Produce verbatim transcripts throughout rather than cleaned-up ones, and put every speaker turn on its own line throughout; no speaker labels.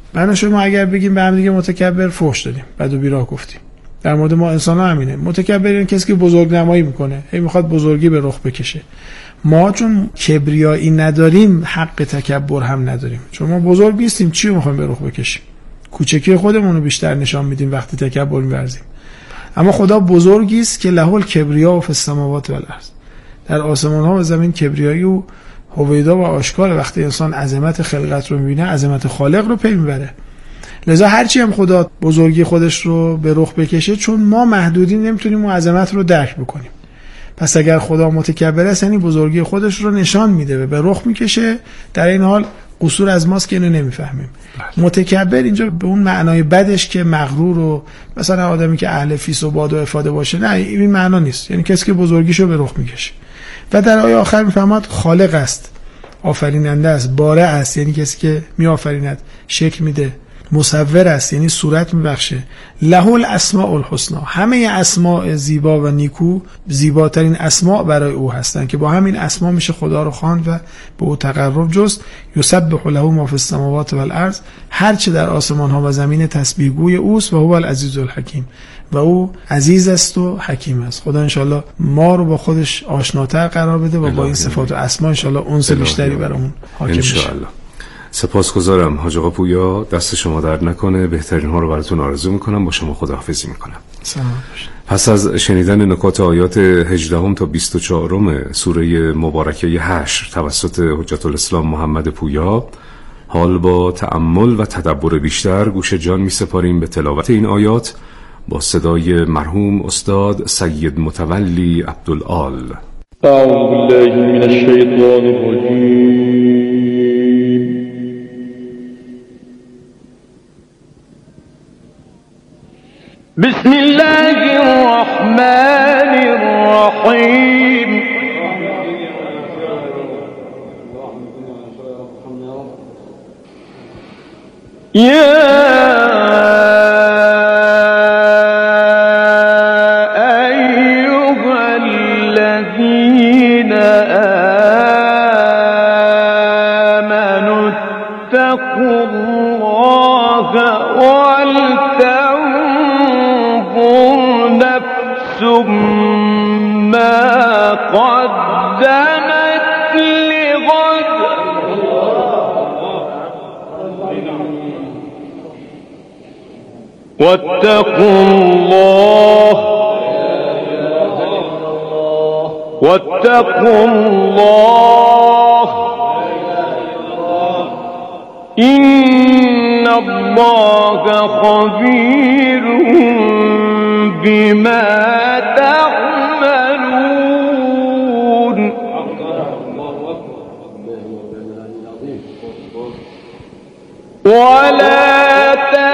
من شما اگر بگیم به هم دیگه متکبر، فحش دادیم، بد و بیراه گفتیم. در مورد ما انسان ها همینه. متکبر این کسی که بزرگ نمایی میکنه، هی میخواد بزرگی به رخ بکشه. ما چون کبریایی نداریم، حق تکبر هم نداریم، چون ما بزرگ نیستیم، چی رو میخوایم به رخ بکشیم؟ کوچکی خودمون رو بیشتر نشان میدیم وقتی تکبر می‌ورزیم. اما خدا بزرگی است که له الکبریا و فی السماوات و الارض، در آسمان ها و زمین کبریایی و هویدا و آشکار. وقتی انسان عظمت خلقت رو میبینه، عظمت خالق رو پی میبره. لذا هرچی هم خدا بزرگی خودش رو به رخ بکشه، چون ما محدودیم نمیتونیم اون عظمت رو درک بکنیم. پس اگر خدا متکبر است، یعنی بزرگی خودش رو نشان میده و به رخ میکشه. در این حال قصور از ماست که اینو نمیفهمیم. متکبر اینجا به اون معنای بدش که مغرور و مثلا آدمی که اهل فیس و باد و افاده باشه، نه، این معنا نیست. یعنی کسی که بزرگیشو به رخ میکشه. و در آیه آخر میفهمد خالق است، آفریننده است، بارع است، یعنی کسی که میآفریند، شکل میده، مصور است، یعنی صورت میبخشه، له الاسماء الحسنا، همه اسماء زیبا و نیکو زیباترین اسماء برای او هستند که با همین اسما میشه خدا رو خواند و به او تقرب جست. یسبح له ما فی السماوات و الارض، هر چه در آسمان ها و زمین تسبیح گوی اوست. و هو العزیز الحکیم، و او عزیز است و حکیم است. خدا انشالله ما رو با خودش آشناتر قرار بده و با این صفات و اسما انشالله انس بیشتری برامون حاکم بشه.
سپاسگزارم حاج آقا پویا، دست شما درد نکنه، بهترین ها رو براتون آرزو میکنم، با شما خداحافظی میکنم.
سلام باشه.
پس از شنیدن نکات آیات هجدهم تا بیست و چهارم سوره مبارکه حشر توسط حجت الاسلام محمد پویا، حال با تأمل و تدبر بیشتر گوش جان میسپاریم به تلاوت این آیات با صدای مرحوم استاد سید متولی عبدالآل.
اعوذ بالله من الشیطان الرجیم. بسم الله الرحمن الرحیم. یا قدمت لغد واتقوا الله واتقوا الله إن الله خبير بما تعملون. ولا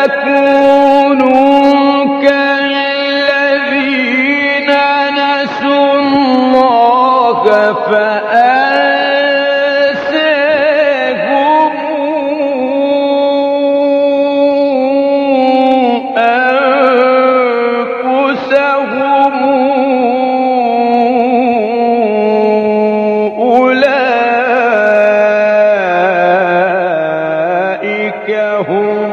تكونوا كالذين نسوا الله فأنساهم أنفسهم أولئك هم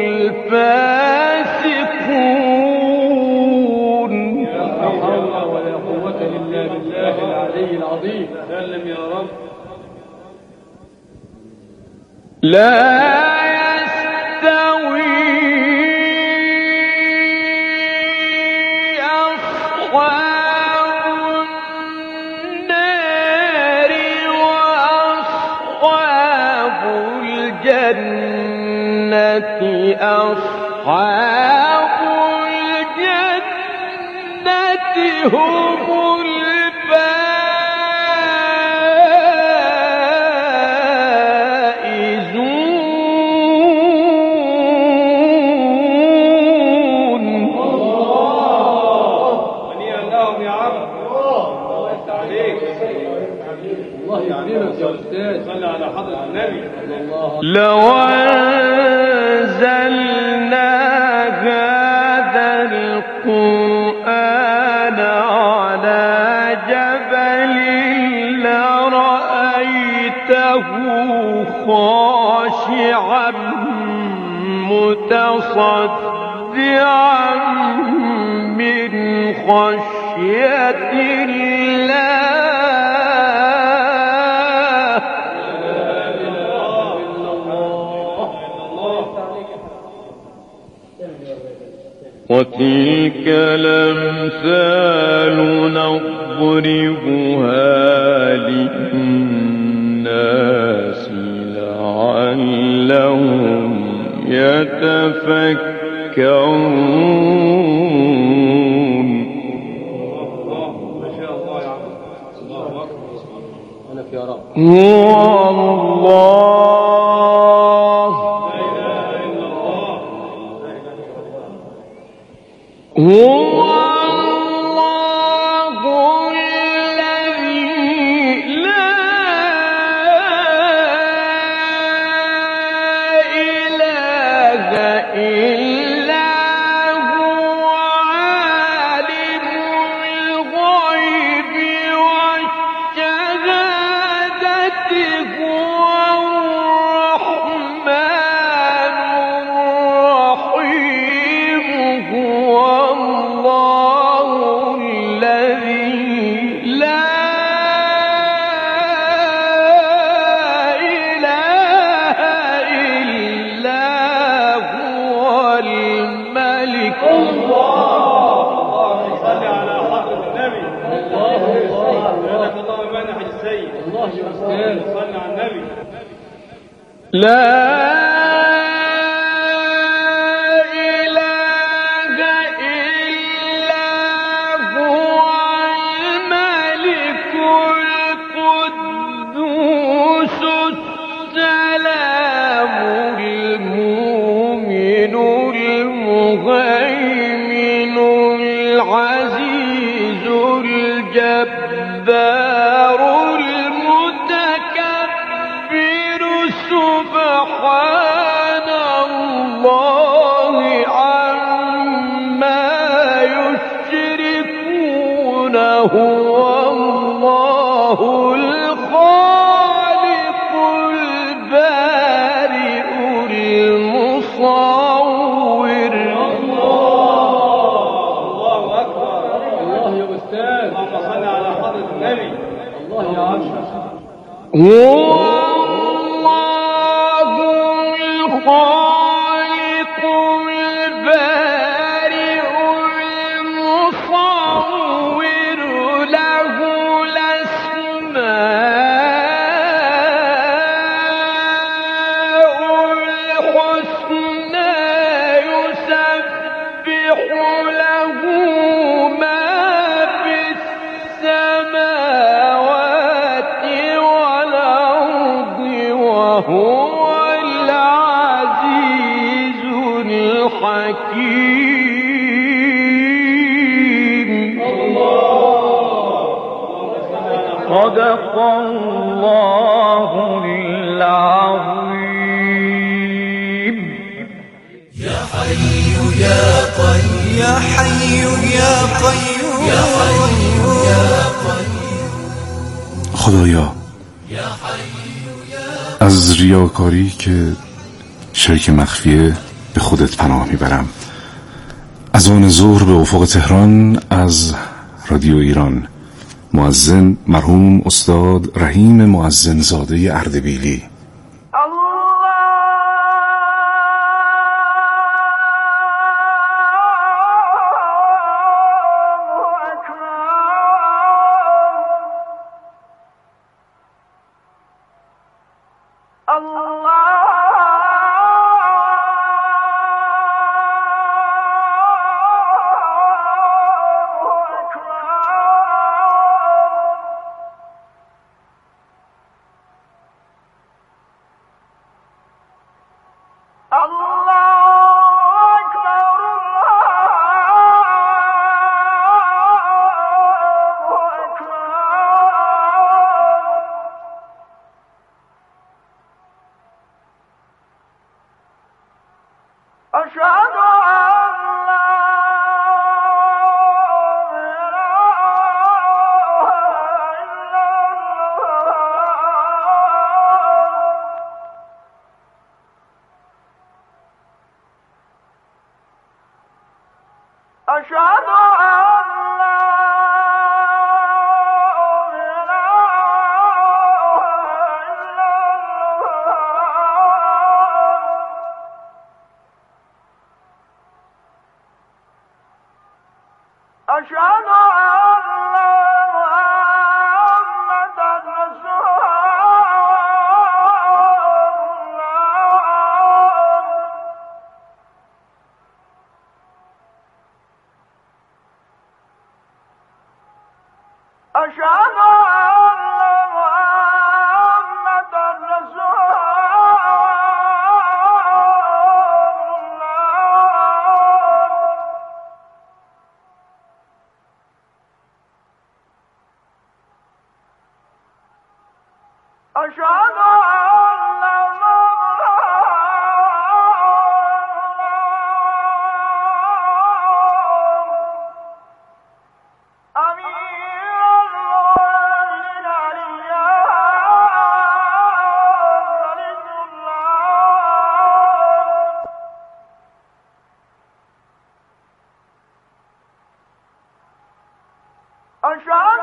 الفاسقون.
لا حول ولا قوة إلا بالله العلي العظيم. سلم يا رب.
لا يستوي أصحاب النار وأصحاب الجنة أصحاب الجنة هم لو أنزلنا هذا القرآن على جبل لرأيته خاشعا متصدعا من خشية الله وتلك الأمثال نضربها للناس لعلهم يتفكرون.
ما شاء الله يا عم. الله أكبر. أنا يا رب.
هو الله هو الله الذي لا إله إلا هو عالم الغيب والشهادة هو الرحمن الرحيم هو لا إله إلا هو الملك القدوس السلام المؤمن المهيمن العزيز الجبار سبحان الله عما يشركون هو الله الخالق البارئ المصور.
الله أكبر. الله يا أستاذ. اللهم صل على حضرة النبي. الله يا عشر. الخالق البارئ المصور له الأسماء الحسنى يسبح له ما في السماوات والأرض وهو حكيم. صدق الله العظيم.
يا حي يا قيوم يا حي يا قيوم يا حي يا قيوم.
خدایا از ریاکاری که شرک مخفیه به خودت پناه میبرم. از آن ظهر به افق تهران از رادیو ایران، مؤذن مرحوم استاد رحیم مؤذن زاده اردبیلی.
أشهد أن لا أشهد أن محمدا رسول الله أشهد أن محمدا رسول أشهد أن أمير المؤمنين عليا ولي الله أشهد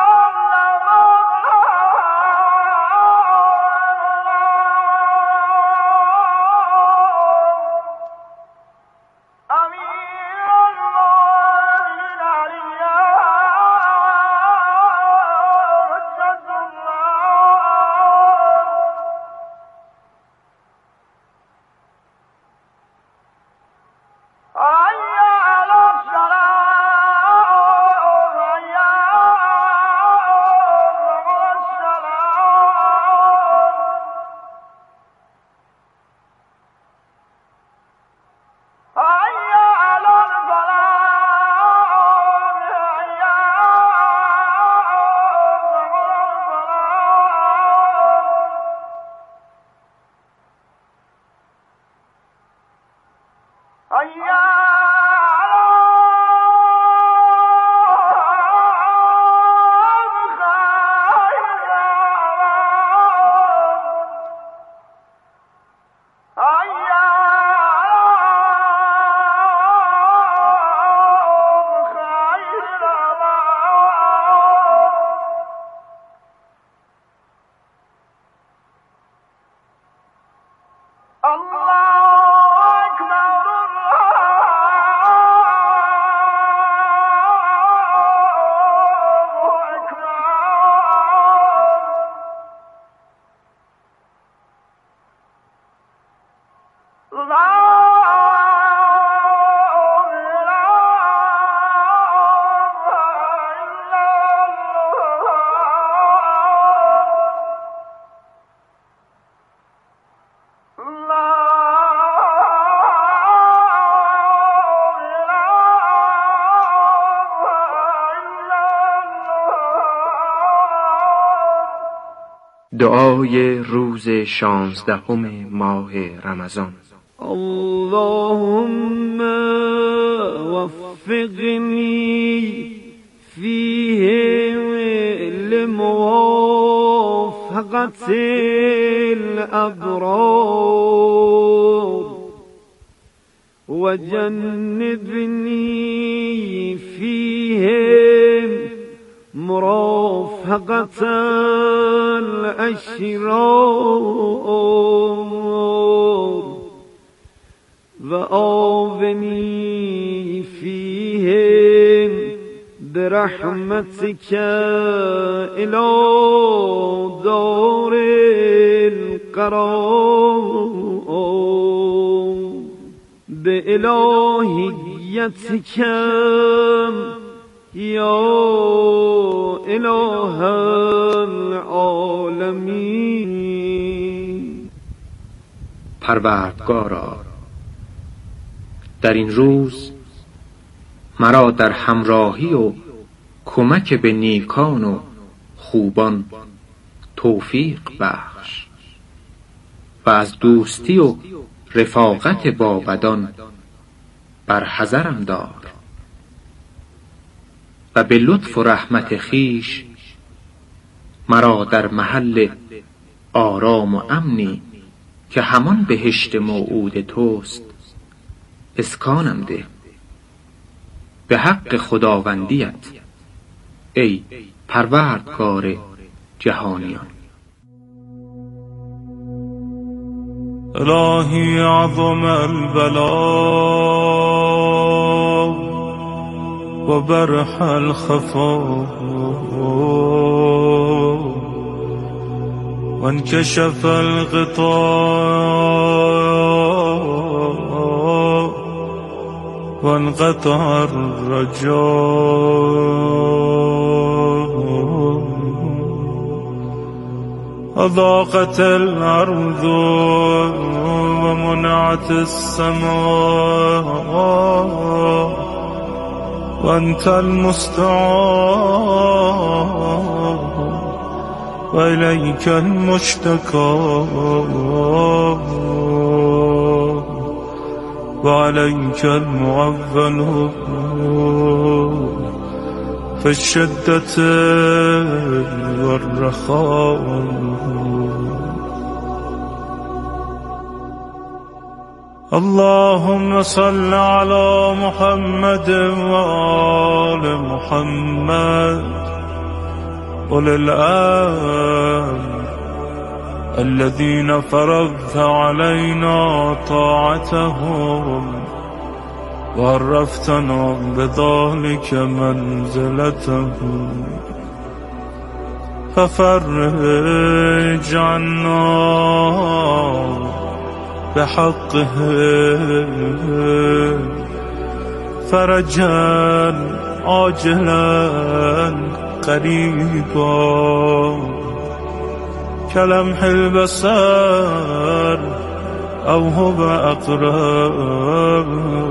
دعای روز شانزدهم ماه رمضان.
اللهم وفقني فيه لموافقة الأبرار وجنبني فيه مرافقة الأشرار وآوني فيهم برحمتك إلى دار القرار بإلهيتك یا اله العالمین.
پروردگارا، در این روز مرا در همراهی و کمک به نیکان و خوبان توفیق بخش و از دوستی و رفاقت با بدان بر حذرم دار و به لطف و رحمت خیش مرا در محل آرام و امنی که همان بهشت موعود توست اسکانم ده، به حق خداوندیت ای پروردگار جهانیان.
الهی عظم البلا و برح الخفا و انکشف الغطاء و انقطع الرجاء أضاقت الأرض ومنعت السماء وأنت المستعان وإليك المشتكى وعليك المعول في الشدة والرخاء. اللهم صل على محمد وآل محمد أولي الأمر الذين فرضت علينا طاعتهم وعرفتنا بذلك منزلتهم ففرج عنا بحقه فرجا عاجلا قريبا كلمح البصر أو هو أقرب.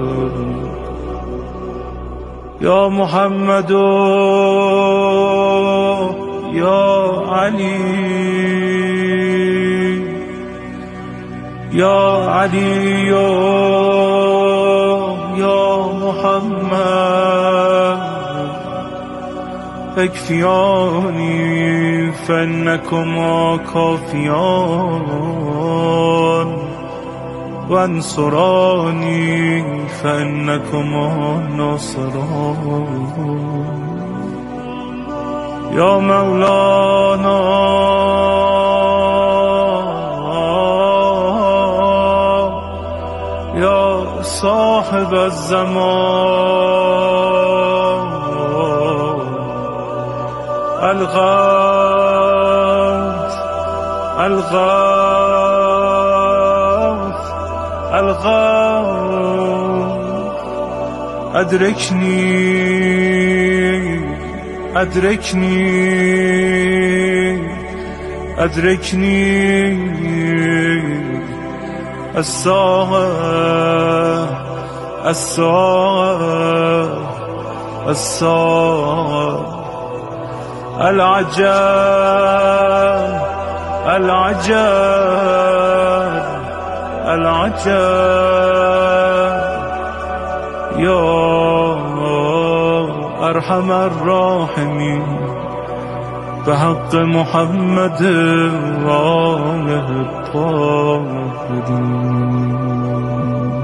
يا محمد يا علي يا علي يا محمد اكفياني فإنكما كافيان وانصراني فإنكما ناصران. يا مولانا يا صاحب الزمان الغوث الغوث الغوث أدركني أدركني أدركني الساعة الساعة الساعة العجاب العجاب العجاب. يا أرحم الراحمين بحق محمد وآله الطاهرين.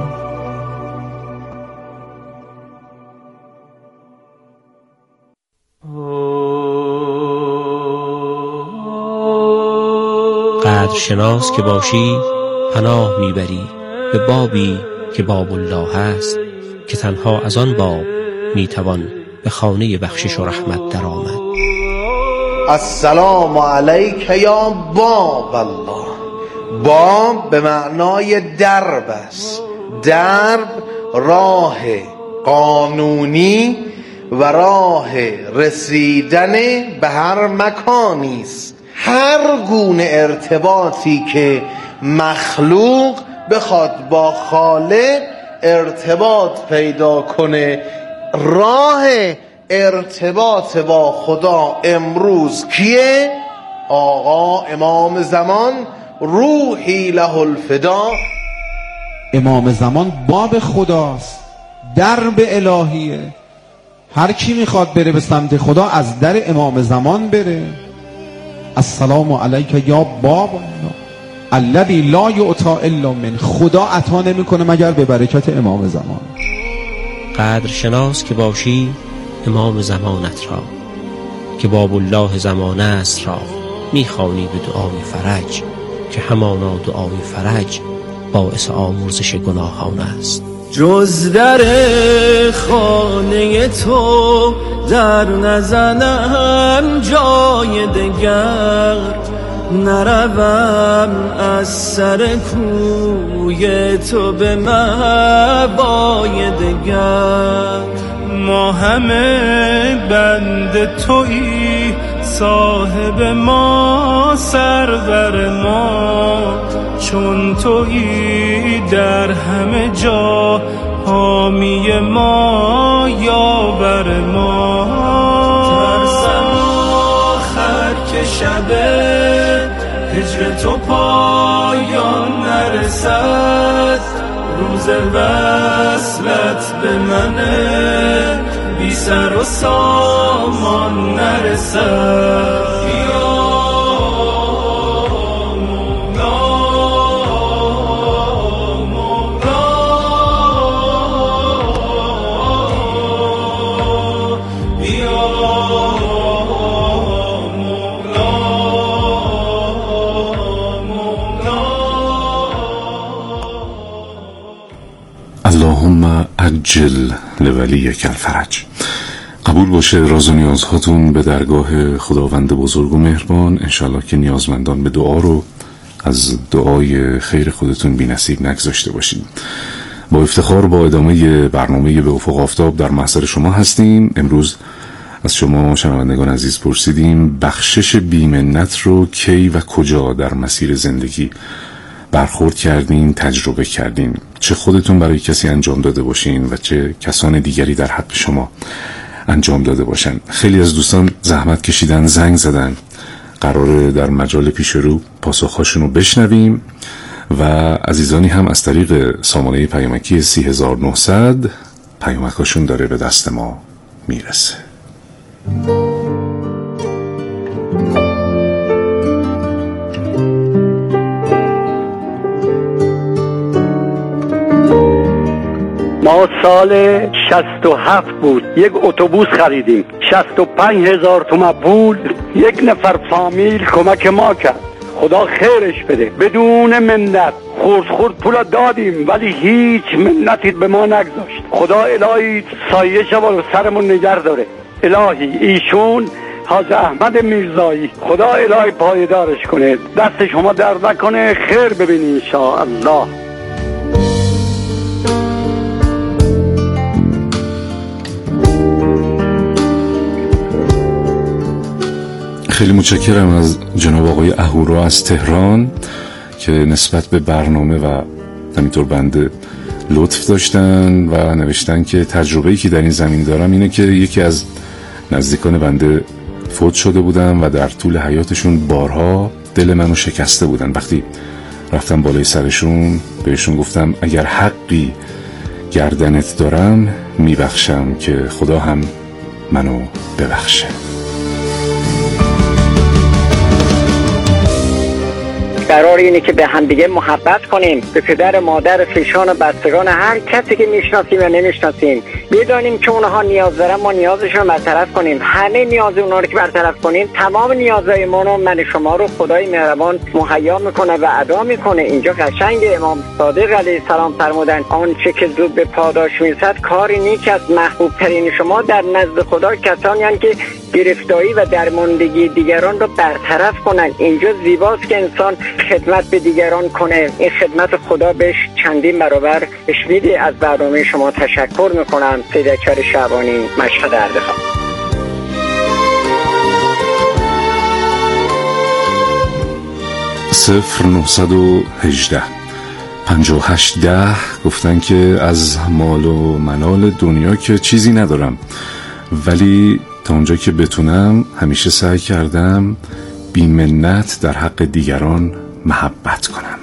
قدرشناس که باشی پناه میبری به بابی که باب الله هست که تنها از آن باب میتوان به خانه بخشش و رحمت در آمد.
السلام علیک یا باب الله. باب به معنای درب است. درب راه قانونی و راه رسیدن به هر مکانی است. هر گونه ارتباطی که مخلوق بخواد با خالق ارتباط پیدا کنه، راه ارتباط با خدا امروز کیه؟ آقا امام زمان روحی له الفدا.
امام زمان باب خداست، درب الهیه. هر کی میخواد بره به سمت خدا از در امام زمان بره. السلام علیک یا باب الله الذی لا یعطی الا من. خدا عطا نمیکنه مگر به برکت امام زمان.
قدر شناس که باشی امام زمانت را، که باب الله زمانه است را میخوانی به دعای فرج، که همانا دعای فرج باعث آمرزش گناهان است.
جز در خانه تو در نزنم جای دگر، نروم از سر کوی تو به مأوای دگر.
ما همه بند تویی، صاحب ما سرور ما، چون تویی در همه جا حامی ما یاور ما.
ترسم آخر که شب هجر تو پایان نرسد، روز وصلت به من بی سر و سامان نرسد.
اللهم عجل لولیک الفرج. قبول باشه راز و نیازهاتون به درگاه خداوند بزرگ و مهربان. انشالله که نیازمندان به دعا رو از دعای خیر خودتون بی نصیب نگذاشته باشید. با افتخار با ادامه برنامه به افق آفتاب در محضر شما هستیم. امروز از شما شنوندگان عزیز پرسیدیم بخشش بی‌منت رو کی و کجا در مسیر زندگی برخورد کردین، تجربه کردین؟ چه خودتون برای کسی انجام داده باشین و چه کسان دیگری در حق شما انجام داده باشن. خیلی از دوستان زحمت کشیدن، زنگ زدن. قراره در مجال پیش رو پاسخهاشون رو بشنویم و عزیزانی هم از طریق سامانه پیامکی سی هزار و نهصد پیامکاشون داره به دست ما میرسه.
ما سال شصت و هفت بود یک اتوبوس خریدیم، شصت و پنج هزار تومان پول یک نفر فامیل کمک ما کرد، خدا خیرش بده. بدون منت خورد خورد پول دادیم ولی هیچ منتی به ما نگذاشت. خدا الهی سایه شما رو سرمون نگه داره. الهی ایشون حاج احمد میرزایی، خدا الهی پایدارش کنه، دست شما درد نکنه، خیر ببینی انشاءالله.
خیلی متشکرم از جناب آقای اهورا از تهران که نسبت به برنامه و همینطور بنده لطف داشتن و نوشتن که تجربه‌ای که در این زمین دارم اینه که یکی از نزدیکان بنده فوت شده بودن و در طول حیاتشون بارها دل منو شکسته بودن. وقتی رفتم بالای سرشون بهشون گفتم اگر حقی گردنت دارم میبخشم که خدا هم منو ببخشه.
قرار اینه که به هم دیگه محبت کنیم، به پدر مادر خویشان و بستگان هر کسی که میشناسیم و نمیشناسیم بدانیم که اونها نیاز دارن، ما نیازشون رو برطرف کنیم. همه نیاز اونها رو که برطرف کنیم تمام نیازهای ما رو من شما رو خدای مهربان مهیا میکنه و ادا میکنه. اینجا قشنگ امام صادق علیه السلام فرمودن آنچه که زود به پاداش میرسد کاری نیک است. محبوب ترین شما در نزد خدا کسانی هستند که گرفتاری و درماندگی دیگران رو برطرف کنن. اینجا زیباست که انسان خدمت به دیگران کنه. این خدمت خدا بهش چندین برابر بهش میده. از برنامه شما تشکر میکنم. سید اکبر شعبانی، مشهد اردخان.
صفر نهصد و هجده پنجاه و هشت ده گفتن که از مال و منال دنیا که چیزی ندارم، ولی تا اونجا که بتونم همیشه سعی کردم بی منت در حق دیگران محبت کنم.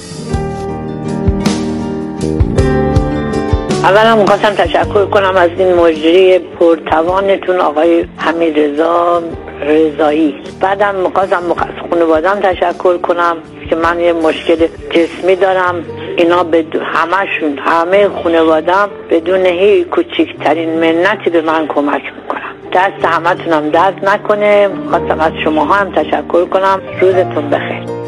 اولا می‌خواستم تشکر کنم از این مجری پرتوانتون آقای حمیدرضا رضایی. بعدم می‌خواستم از خانواده‌ام تشکر کنم که من یه مشکل جسمی دارم اینا به همشون، همه خانوادم بدون هیچ کوچکترین منتی به من کمک میکنم. دست همتونم درد نکنه. خواستم از شما هم تشکر کنم. روزتون بخیر.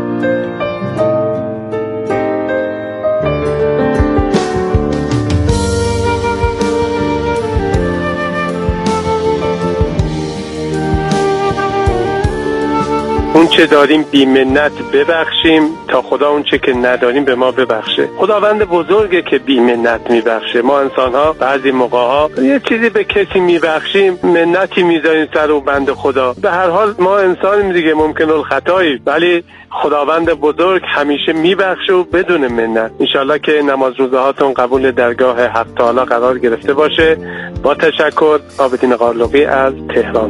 اون چه داریم بی منت ببخشیم تا خدا اون چه که نداریم به ما ببخشه. خداوند بزرگه که بی منت میبخشه. ما انسان ها بعضی موقع ها یه چیزی به کسی میبخشیم منتی میذاریم سر اون بنده خدا. به هر حال ما انسانیم دیگه، ممکن الخطایی، ولی خداوند بزرگ همیشه میبخشه و بدون منت. انشالله که نماز روزه هاتون قبول درگاه حق تعالی قرار گرفته باشه. با تشکر، عابدین قارلقی از تهران.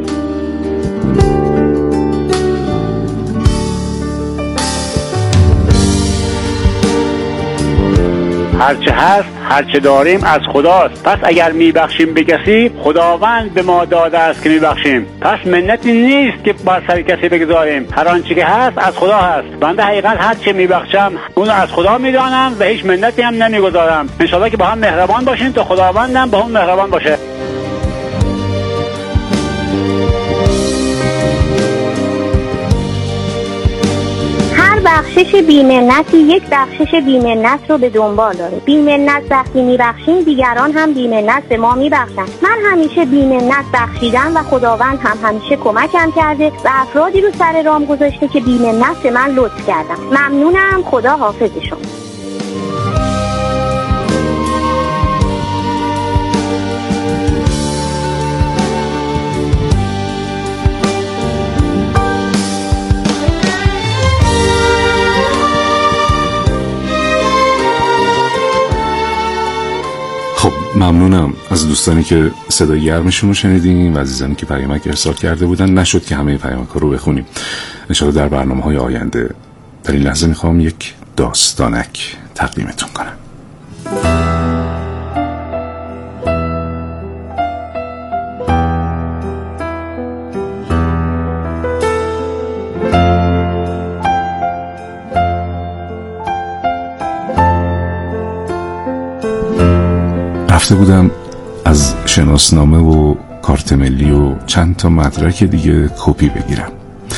هرچه هست هرچه داریم از خداست. پس اگر میبخشیم به کسی، خداوند به ما داده است که میبخشیم. پس منتی نیست که بر سر کسی بگذاریم. هر آنچه که هست از خدا هست. بنده حقیقت هرچه میبخشم اونو از خدا میدانم و هیچ منتی هم نمیگذارم. انشالله که با هم مهربان باشیم تا خداوندم با هم مهربان باشه.
بخشش بی‌منتی یک بخشش بی‌منت رو به دنبال داره. بی‌منت وقتی میبخشیم دیگران هم بی‌منت به ما میبخشن. من همیشه بی‌منت بخشیدم و خداوند هم همیشه کمکم کرده و افرادی رو سر رام گذاشته که بی‌منت به من لطف کردن. ممنونم. خدا حافظشون.
ممنونم از دوستانی که صدای گرمشون رو شنیدیم و عزیزانی که پیامک ارسال کرده بودن. نشد که همه پیامک ها رو بخونیم. انشاءالله در برنامه های آینده. در این لحظه میخوام یک داستانک تقدیمتون کنم. رفته بودم از شناسنامه و کارت ملی و چند تا مدرک دیگه کپی بگیرم.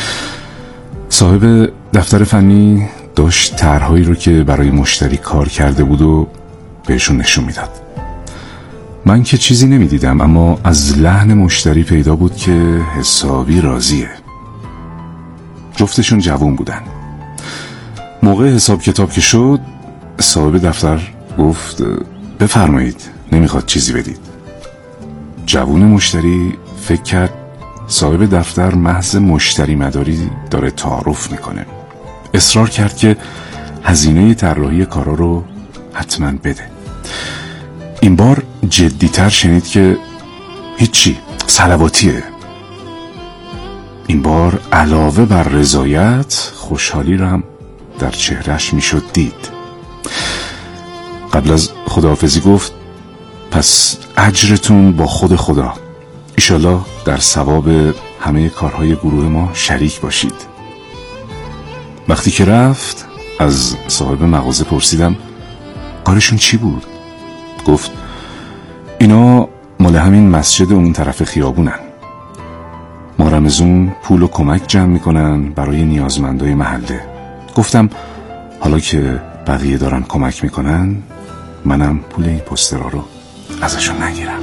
صاحب دفتر فنی داشت طرحهایی رو که برای مشتری کار کرده بود و بهشون نشون میداد. من که چیزی نمیدیدم، اما از لحن مشتری پیدا بود که حسابی راضیه. جفتشون جوان بودن. موقع حساب کتاب که شد، صاحب دفتر گفت بفرمایید، نمیخواد چیزی بدید. جوون مشتری فکر کرد صاحب دفتر محض مشتری مداری داره تعارف میکنه. اصرار کرد که هزینه طراحی کارا رو حتما بده. این بار جدیتر شنید که هیچی، صلواتیه. این بار علاوه بر رضایت، خوشحالی رو هم در چهرش میشد دید. قبل از خداحافظی گفت پس اجرتون با خود خدا. ایشالله در ثواب همه کارهای گروه ما شریک باشید. وقتی که رفت از صاحب مغازه پرسیدم کارشون چی بود؟ گفت اینا مال همین مسجد اون طرف خیابونن. ما رمزون پول و کمک جمع میکنن برای نیازمندای محله. گفتم حالا که بقیه دارن کمک میکنن، منم پول این پوسترها رو ازشون نگیرم.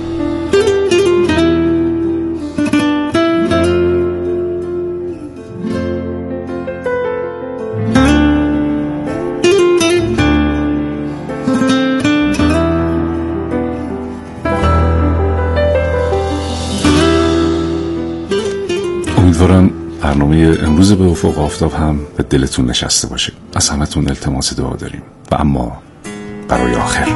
امیدوارم برنامه امروز به افق آفتاب هم به دلتون نشسته باشه. از همتون التماس دعا داریم. و اما برای آخر،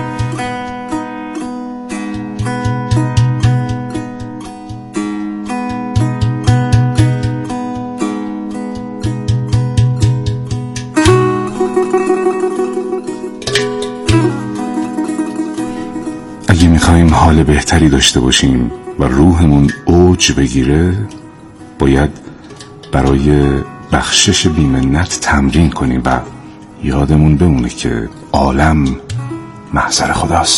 اگه میخوایم حال بهتری داشته باشیم و روحمون اوج بگیره، باید برای بخشش بی‌منت تمرین کنیم و یادمون بمونه که
عالم محضر خداست.